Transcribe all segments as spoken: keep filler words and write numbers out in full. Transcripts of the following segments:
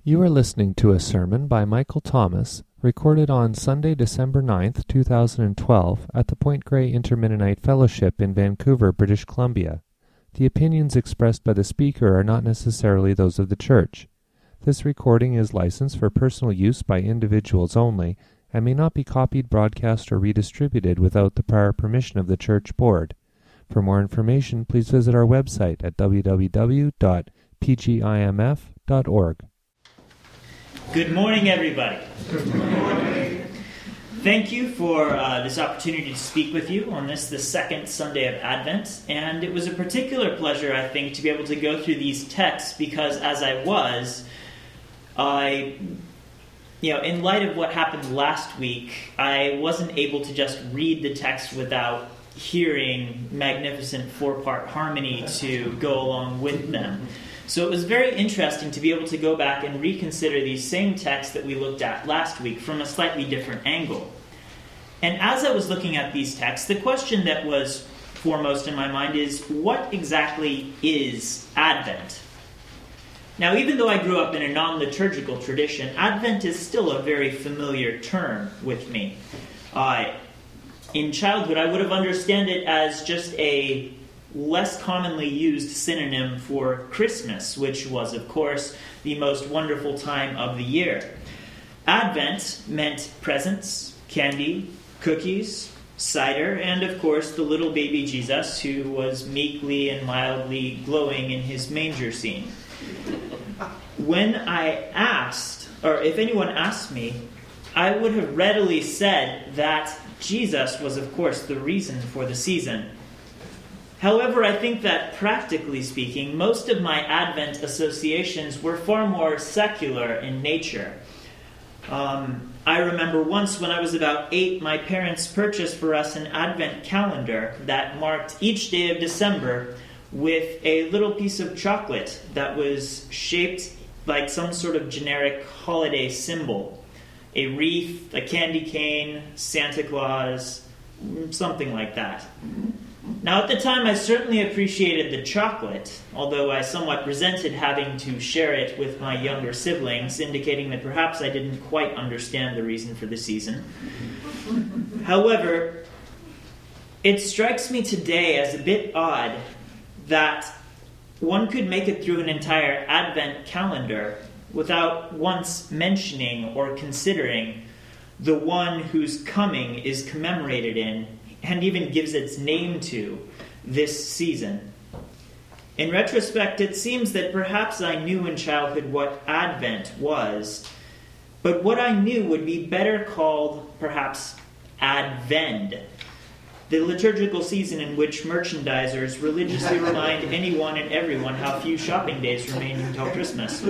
You are listening to a sermon by Michael Thomas, recorded on Sunday, December ninth, two thousand twelve, at the Point Grey Inter-Mennonite Fellowship in Vancouver, British Columbia. The opinions expressed by the speaker are not necessarily those of the church. This recording is licensed for personal use by individuals only and may not be copied, broadcast, or redistributed without the prior permission of the church board. For more information, please visit our website at w w w dot p g i m f dot org. Good morning, everybody. Good morning. Thank you for uh, this opportunity to speak with you on this, the second Sunday of Advent. And it was a particular pleasure, I think, to be able to go through these texts because as I was, I, you know, in light of what happened last week, I wasn't able to just read the text without hearing magnificent four-part harmony to go along with them. So it was very interesting to be able to go back and reconsider these same texts that we looked at last week from a slightly different angle. And as I was looking at these texts, the question that was foremost in my mind is, what exactly is Advent? Now, even though I grew up in a non-liturgical tradition, Advent is still a very familiar term with me. Uh, in childhood, I would have understood it as just a less commonly used synonym for Christmas, which was, of course, the most wonderful time of the year. Advent meant presents, candy, cookies, cider, and, of course, the little baby Jesus who was meekly and mildly glowing in his manger scene. When I asked, or if anyone asked me, I would have readily said that Jesus was, of course, the reason for the season. However, I think that practically speaking, most of my Advent associations were far more secular in nature. Um, I remember once when I was about eight, my parents purchased for us an Advent calendar that marked each day of December with a little piece of chocolate that was shaped like some sort of generic holiday symbol. A wreath, a candy cane, Santa Claus, something like that. Now, at the time, I certainly appreciated the chocolate, although I somewhat resented having to share it with my younger siblings, indicating that perhaps I didn't quite understand the reason for the season. However, it strikes me today as a bit odd that one could make it through an entire Advent calendar without once mentioning or considering the one whose coming is commemorated in and even gives its name to this season. In retrospect, it seems that perhaps I knew in childhood what Advent was, but what I knew would be better called perhaps Advend, the liturgical season in which merchandisers religiously remind anyone and everyone how few shopping days remain until Christmas.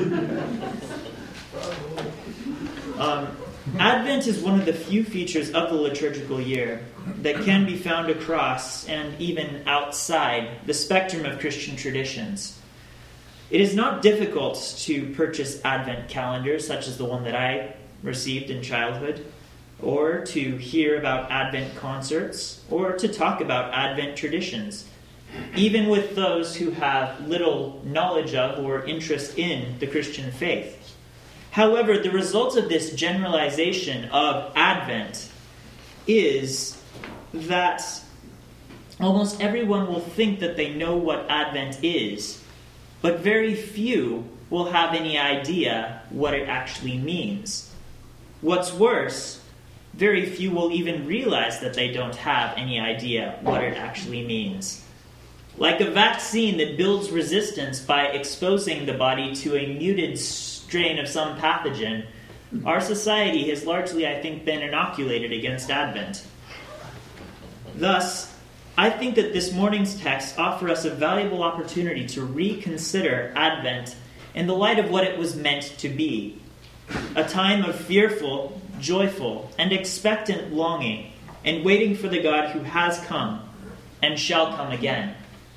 Um, Advent is one of the few features of the liturgical year that can be found across and even outside the spectrum of Christian traditions. It is not difficult to purchase Advent calendars, such as the one that I received in childhood, or to hear about Advent concerts, or to talk about Advent traditions, even with those who have little knowledge of or interest in the Christian faith. However, the result of this generalization of Advent is that almost everyone will think that they know what Advent is, but very few will have any idea what it actually means. What's worse, very few will even realize that they don't have any idea what it actually means. Like a vaccine that builds resistance by exposing the body to a muted strain of some pathogen, our society has largely, I think, been inoculated against Advent. Thus, I think that this morning's texts offer us a valuable opportunity to reconsider Advent in the light of what it was meant to be, a time of fearful, joyful, and expectant longing, and waiting for the God who has come and shall come again.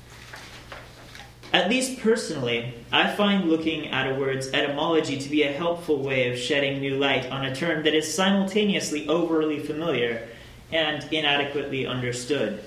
At least personally, I find looking at a word's etymology to be a helpful way of shedding new light on a term that is simultaneously overly familiar and inadequately understood.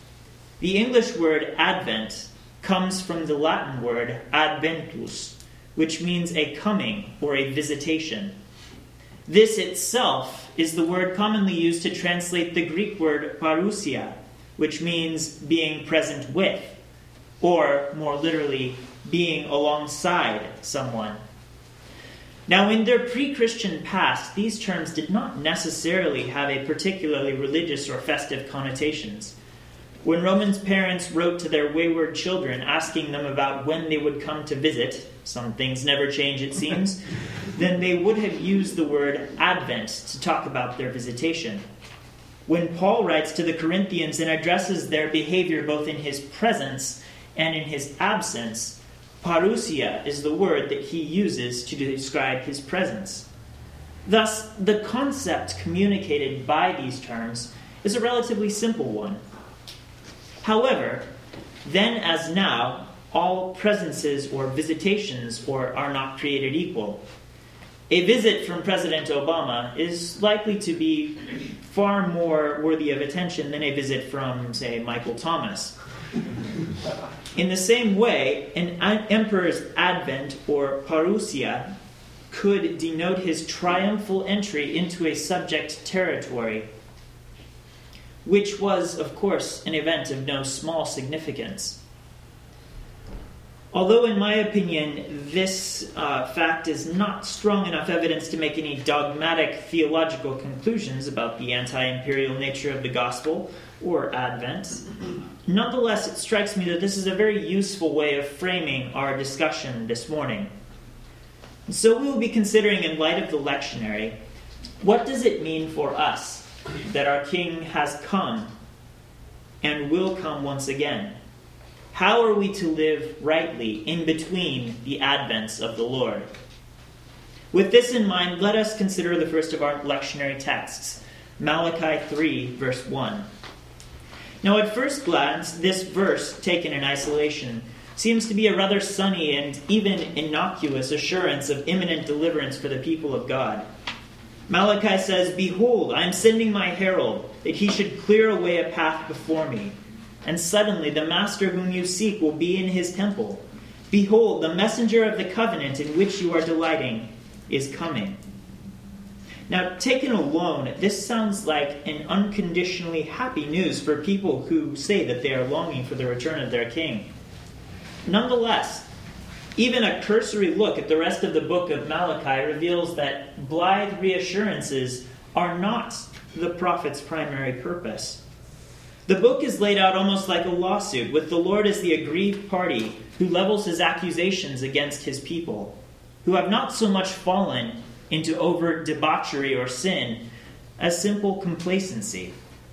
The English word Advent comes from the Latin word adventus, which means a coming or a visitation. This itself is the word commonly used to translate the Greek word parousia, which means being present with, or more literally, being alongside someone. Now, in their pre-Christian past, these terms did not necessarily have a particularly religious or festive connotations. When Romans' parents wrote to their wayward children asking them about when they would come to visit, some things never change it seems, then they would have used the word Advent to talk about their visitation. When Paul writes to the Corinthians and addresses their behavior both in his presence and in his absence, parousia is the word that he uses to describe his presence. Thus, the concept communicated by these terms is a relatively simple one. However, then as now, all presences or visitations or are not created equal. A visit from President Obama is likely to be far more worthy of attention than a visit from, say, Michael Thomas. In the same way, an emperor's advent or parousia could denote his triumphal entry into a subject territory, which was, of course, an event of no small significance. Although, in my opinion, this uh, fact is not strong enough evidence to make any dogmatic theological conclusions about the anti-imperial nature of the gospel or Advent, nonetheless, it strikes me that this is a very useful way of framing our discussion this morning. So we will be considering, in light of the lectionary, what does it mean for us that our King has come and will come once again? How are we to live rightly in between the advents of the Lord? With this in mind, let us consider the first of our lectionary texts, Malachi three, verse one. Now, at first glance, this verse, taken in isolation, seems to be a rather sunny and even innocuous assurance of imminent deliverance for the people of God. Malachi says, "Behold, I am sending my herald, that he should clear away a path before me. And suddenly the master whom you seek will be in his temple. Behold, the messenger of the covenant in which you are delighting is coming." Now, taken alone, this sounds like an unconditionally happy news for people who say that they are longing for the return of their king. Nonetheless, even a cursory look at the rest of the book of Malachi reveals that blithe reassurances are not the prophet's primary purpose. The book is laid out almost like a lawsuit, with the Lord as the aggrieved party who levels his accusations against his people, who have not so much fallen into overt debauchery or sin as simple complacency.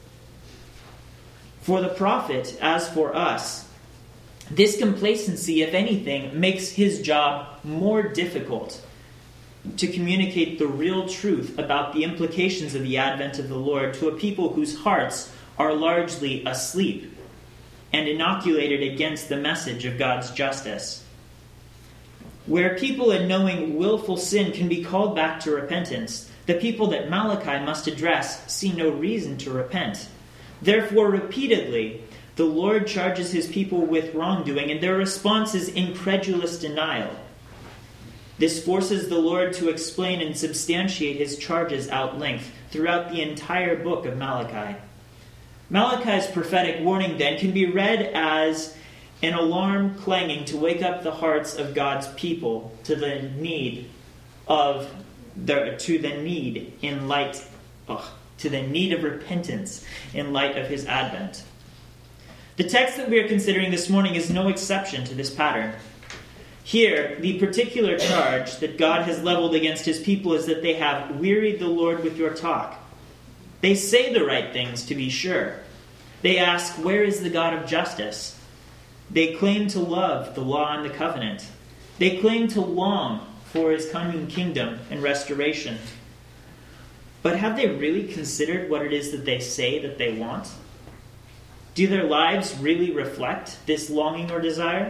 For the prophet, as for us, this complacency, if anything, makes his job more difficult to communicate the real truth about the implications of the advent of the Lord to a people whose hearts are largely asleep and inoculated against the message of God's justice. Where people in knowing willful sin can be called back to repentance, the people that Malachi must address see no reason to repent. Therefore, repeatedly, the Lord charges his people with wrongdoing, and their response is incredulous denial. This forces the Lord to explain and substantiate his charges at length throughout the entire book of Malachi. Malachi's prophetic warning, then, can be read as an alarm clanging to wake up the hearts of God's people to the need of the to the need in light oh, to the need of repentance in light of his advent. The text that we are considering this morning is no exception to this pattern. Here, the particular charge that God has leveled against his people is that they have wearied the Lord with your talk. They say the right things, to be sure. They ask, where is the God of justice? They claim to love the law and the covenant. They claim to long for his coming kingdom and restoration. But have they really considered what it is that they say that they want? Do their lives really reflect this longing or desire?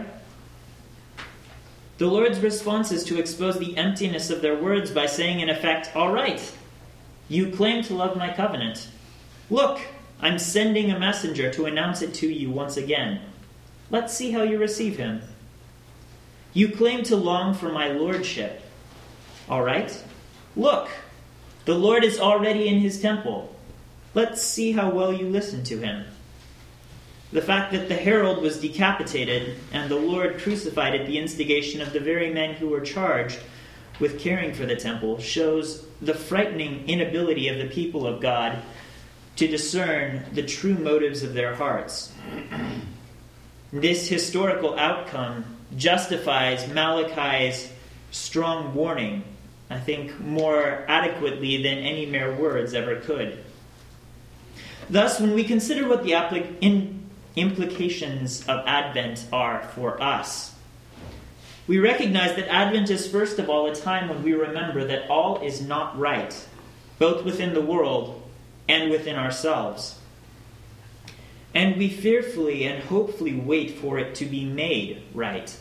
The Lord's response is to expose the emptiness of their words by saying, in effect, all right, you claim to love my covenant. Look, I'm sending a messenger to announce it to you once again. Let's see how you receive him. You claim to long for my lordship. All right. Look, the Lord is already in his temple. Let's see how well you listen to him. The fact that the herald was decapitated and the Lord crucified at the instigation of the very men who were charged with caring for the temple shows the frightening inability of the people of God to discern the true motives of their hearts. This historical outcome justifies Malachi's strong warning, I think, more adequately than any mere words ever could. Thus, when we consider what the applic- in- implications of Advent are for us, we recognize that Advent is first of all a time when we remember that all is not right, both within the world and within ourselves. And we fearfully and hopefully wait for it to be made right.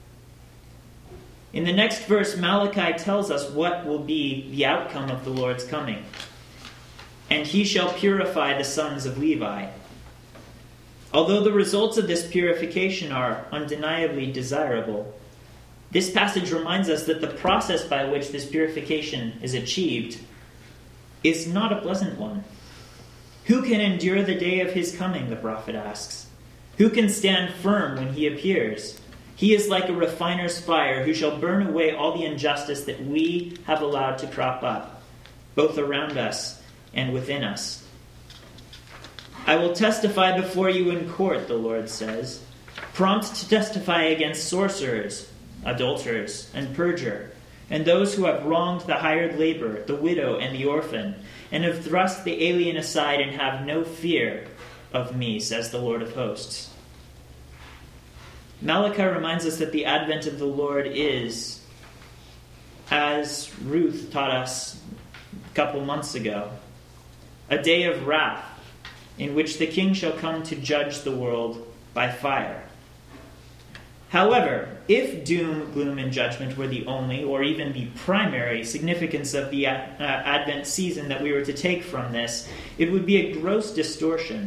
In the next verse, Malachi tells us what will be the outcome of the Lord's coming. And he shall purify the sons of Levi. Although the results of this purification are undeniably desirable, this passage reminds us that the process by which this purification is achieved is not a pleasant one. Who can endure the day of his coming, the prophet asks? Who can stand firm when he appears? He is like a refiner's fire who shall burn away all the injustice that we have allowed to crop up, both around us and within us. I will testify before you in court, the Lord says, prompt to testify against sorcerers, adulterers, and perjure, and those who have wronged the hired laborer, the widow, and the orphan, and have thrust the alien aside and have no fear of me, says the Lord of hosts. Malachi reminds us that the advent of the Lord is, as Ruth taught us a couple months ago, a day of wrath in which the king shall come to judge the world by fire. However, if doom, gloom, and judgment were the only, or even the primary, significance of the uh, Advent season that we were to take from this, it would be a gross distortion.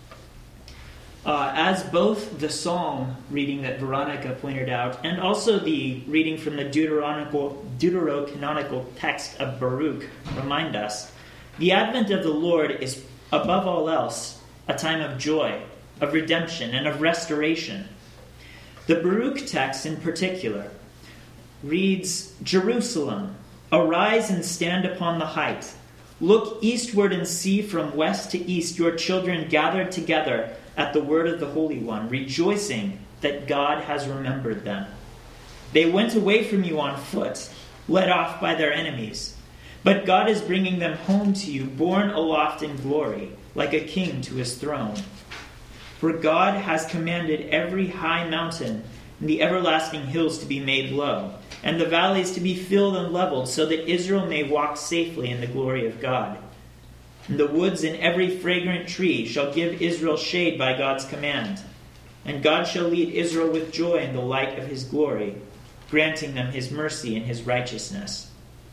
Uh, as both the psalm reading that Veronica pointed out, and also the reading from the Deuterocanonical, Deuterocanonical text of Baruch remind us, the Advent of the Lord is, above all else, a time of joy, of redemption, and of restoration. The Baruch text in particular reads, Jerusalem, arise and stand upon the height. Look eastward and see from west to east your children gathered together at the word of the Holy One, rejoicing that God has remembered them. They went away from you on foot, led off by their enemies. But God is bringing them home to you, borne aloft in glory, like a king to his throne. For God has commanded every high mountain and the everlasting hills to be made low, and the valleys to be filled and leveled, so that Israel may walk safely in the glory of God. And the woods and every fragrant tree shall give Israel shade by God's command. And God shall lead Israel with joy in the light of his glory, granting them his mercy and his righteousness.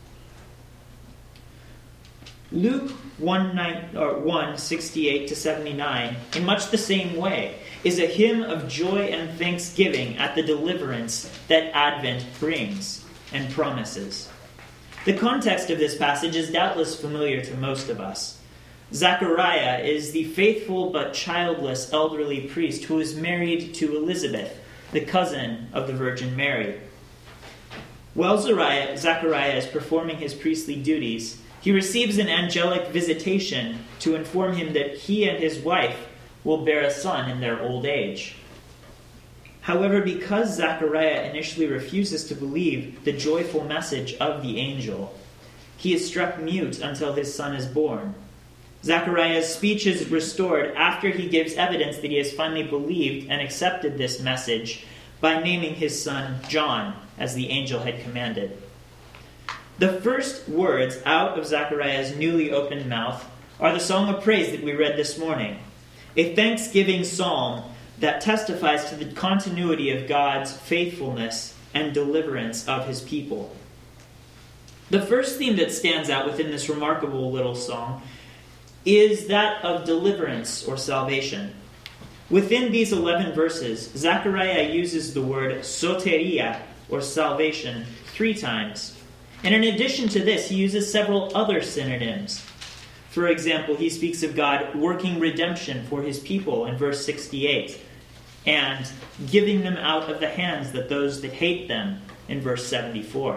Luke one, sixty-eight to seventy-nine, in much the same way, is a hymn of joy and thanksgiving at the deliverance that Advent brings and promises. The context of this passage is doubtless familiar to most of us. Zechariah is the faithful but childless elderly priest who is married to Elizabeth, the cousin of the Virgin Mary. While Zechariah is performing his priestly duties, he receives an angelic visitation to inform him that he and his wife will bear a son in their old age. However, because Zechariah initially refuses to believe the joyful message of the angel, he is struck mute until his son is born. Zechariah's speech is restored after he gives evidence that he has finally believed and accepted this message by naming his son John, as the angel had commanded. The first words out of Zechariah's newly opened mouth are the song of praise that we read this morning, a thanksgiving psalm that testifies to the continuity of God's faithfulness and deliverance of his people. The first theme that stands out within this remarkable little song is that of deliverance or salvation. Within these eleven verses, Zechariah uses the word soteria or salvation three times. And in addition to this, he uses several other synonyms. For example, he speaks of God working redemption for his people in verse sixty-eight, and giving them out of the hands of those that hate them in verse seventy-four.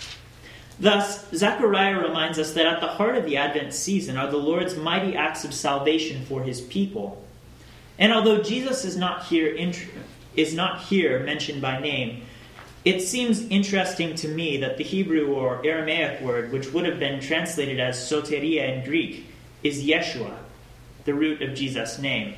Thus, Zechariah reminds us that at the heart of the Advent season are the Lord's mighty acts of salvation for his people. And although Jesus is not here is not here mentioned by name, it seems interesting to me that the Hebrew or Aramaic word, which would have been translated as soteria in Greek, is Yeshua, the root of Jesus' name.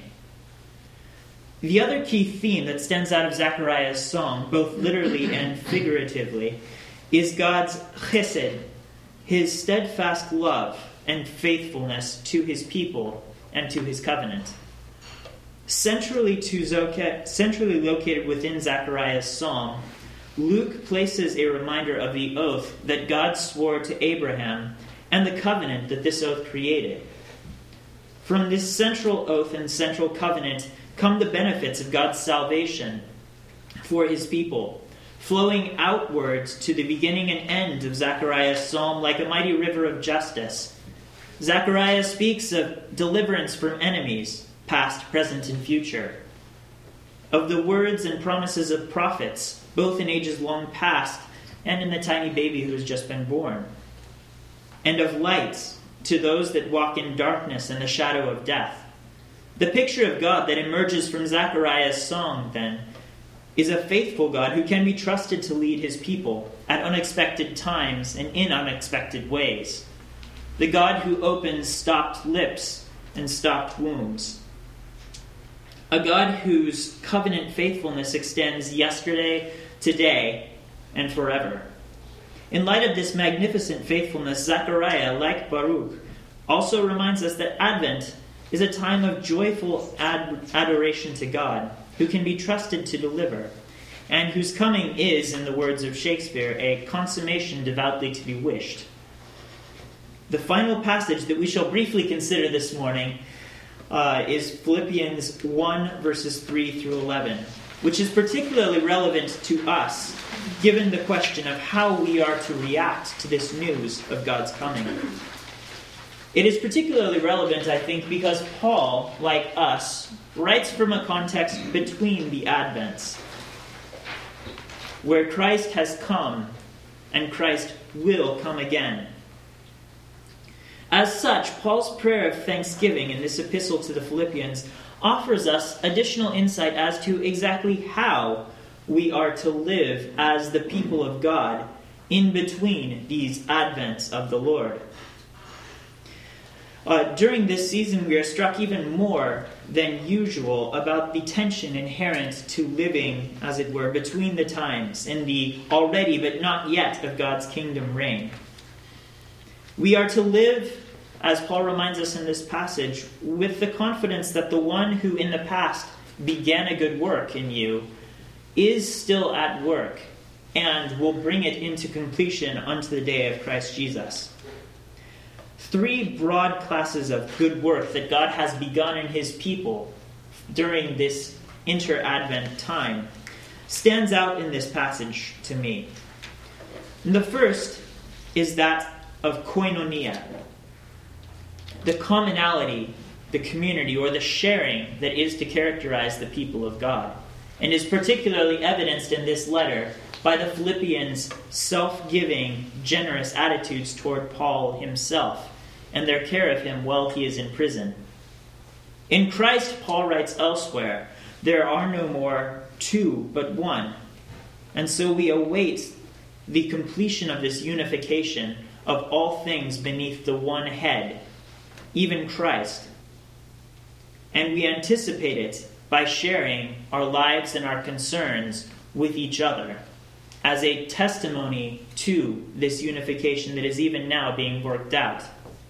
The other key theme that stands out of Zechariah's song, both literally and figuratively, is God's chesed, his steadfast love and faithfulness to his people and to his covenant. Centrally, to Zoke, centrally located within Zechariah's psalm, Luke places a reminder of the oath that God swore to Abraham and the covenant that this oath created. From this central oath and central covenant come the benefits of God's salvation for his people, flowing outwards to the beginning and end of Zechariah's psalm like a mighty river of justice. Zechariah speaks of deliverance from enemies, past, present, and future, of the words and promises of prophets, both in ages long past and in the tiny baby who has just been born, and of light to those that walk in darkness and the shadow of death. The picture of God that emerges from Zechariah's song, then, is a faithful God who can be trusted to lead his people at unexpected times and in unexpected ways. The God who opens stopped lips and stopped wombs. A God whose covenant faithfulness extends yesterday, today, and forever. In light of this magnificent faithfulness, Zechariah, like Baruch, also reminds us that Advent is a time of joyful ad- adoration to God, who can be trusted to deliver, and whose coming is, in the words of Shakespeare, a consummation devoutly to be wished. The final passage that we shall briefly consider this morning uh, is Philippians one, verses three through eleven, which is particularly relevant to us, given the question of how we are to react to this news of God's coming. It is particularly relevant, I think, because Paul, like us, writes from a context between the Advents, where Christ has come and Christ will come again. As such, Paul's prayer of thanksgiving in this epistle to the Philippians offers us additional insight as to exactly how we are to live as the people of God in between these Advents of the Lord. Uh, during this season, we are struck even more than usual about the tension inherent to living, as it were, between the times in the already but not yet of God's kingdom reign. We are to live, as Paul reminds us in this passage, with the confidence that the one who in the past began a good work in you is still at work and will bring it into completion unto the day of Christ Jesus. Three broad classes of good work that God has begun in his people during this inter-Advent time stands out in this passage to me. And the first is that of koinonia, the commonality, the community, or the sharing that is to characterize the people of God, and is particularly evidenced in this letter by the Philippians' self-giving, generous attitudes toward Paul himself, and their care of him while he is in prison. In Christ, Paul writes elsewhere, there are no more two, but one. And so we await the completion of this unification of all things beneath the one head, even Christ. And we anticipate it by sharing our lives and our concerns with each other as a testimony to this unification that is even now being worked out.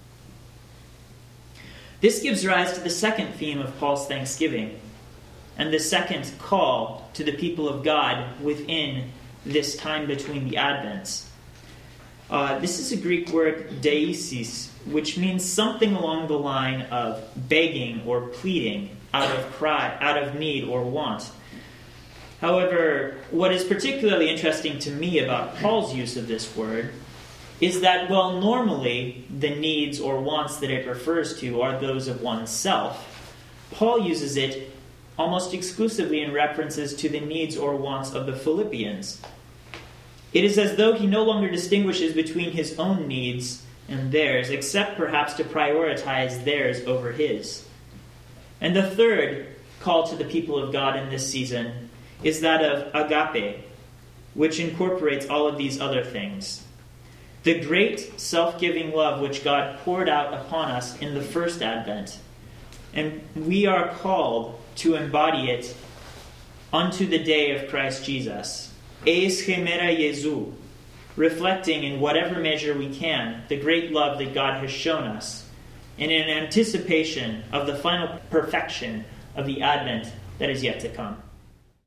This gives rise to the second theme of Paul's thanksgiving, and the second call to the people of God within this time between the Advents. Uh, this is a Greek word, deisis, which means something along the line of begging or pleading out of cry, out of need or want. However, what is particularly interesting to me about Paul's use of this word is that, well, normally the needs or wants that it refers to are those of oneself. Paul uses it almost exclusively in references to the needs or wants of the Philippians. It is as though he no longer distinguishes between his own needs and theirs, except perhaps to prioritize theirs over his. And the third call to the people of God in this season is that of agape, which incorporates all of these other things. The great self-giving love which God poured out upon us in the first Advent. And we are called to embody it unto the day of Christ Jesus. Eis chimera Jesu, reflecting in whatever measure we can the great love that God has shown us, and in anticipation of the final perfection of the Advent that is yet to come.